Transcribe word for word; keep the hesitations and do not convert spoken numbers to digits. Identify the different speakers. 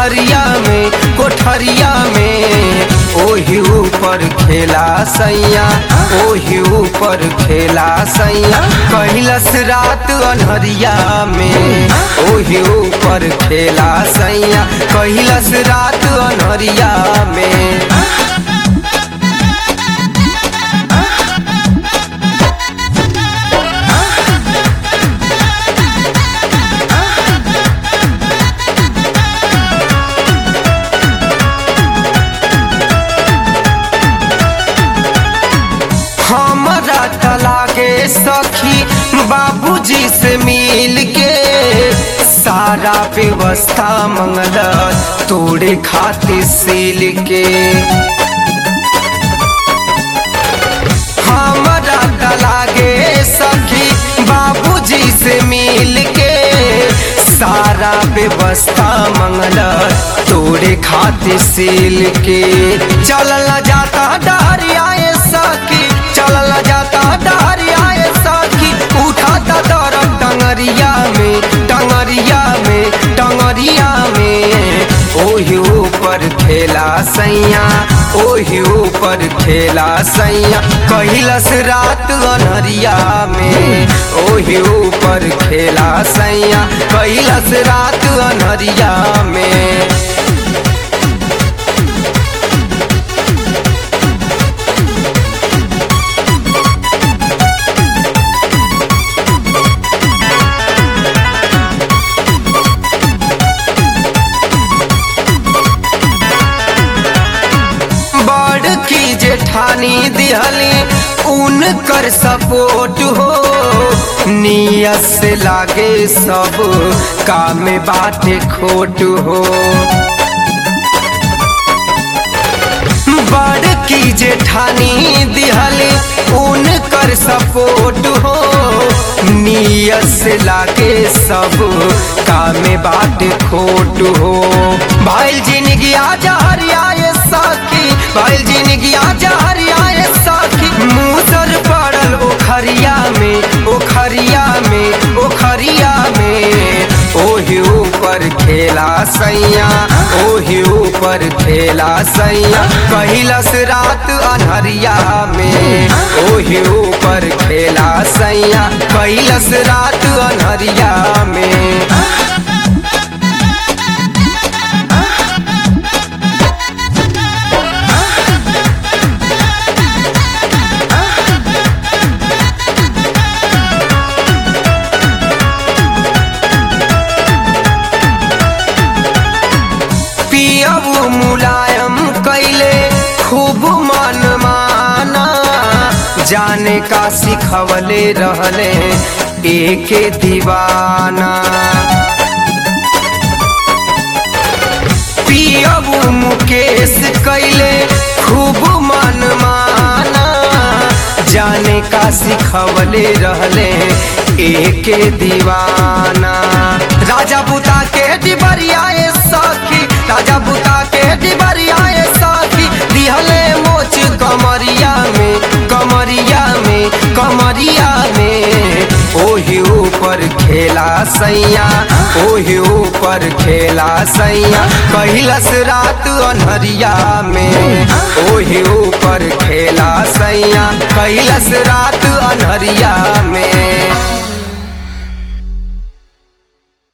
Speaker 1: कोठरिया में कोठरिया में ओही ऊपर खेला सैया ओही ऊपर खेला सैया कैलस रात अन्हरिया में ओही ऊपर खेला सैया कैलस रात अन्हरिया में। हमरा तलाके सखी बाबूजी से मिल के सारा व्यवस्था मंगल तोड़े खातिर सील के। हमरा तलाके सखी बाबूजी से मिल के सारा व्यवस्था मंगल तोड़े खातिर सील के। चलल जाता डहरिया सखी चलल जाता डहरिया सखी उठाता दरद डंगरिया में डंगरिया में डंगरिया में ओही ऊपर खेला सैया ओही ऊपर खेला सैया कैलस रात अन्हरिया में ओही ऊपर खेला सैया कैलस रात अन्हरिया में। की जेठानी दिहली उनकर सपोर्ट हो नियत से लागे सब काम बाटे खोट हो। बड़ की जेठानी दिहली उनकर सपोर्ट हो नियत से लागे सब काम बाटे खोट हो। भाईल जिंदगी जहरिया सखी भाईल जिंदगी जहरिया सखी मुसर पड़ल ओखरिया में ओखरिया में ओखरिया में ओही ऊपर खेला सैया ओही ऊपर खेला सैया कैलस रात अन्हरिया में ओही ऊपर खेला सैया कैलस रात अन्हरिया में। पियबू मुलायम कैले खूब मन माना जाने का सिखवले रहले एके दीवाना। पियबू मुकेश कैले खूब मन माना जाने का सिखवले रहले एके दीवाना। राजा बुता के डिबरिया सखी राजा बुता के डिबरिया सखी दिहले मोच कमरिया में कमरिया में कमरिया में ओही ऊपर खेला सैया ओही ऊपर खेला सैया कैलस रात अन्हरिया में ओही ऊपर खेला सैया कैलस रात अन्हरिया में।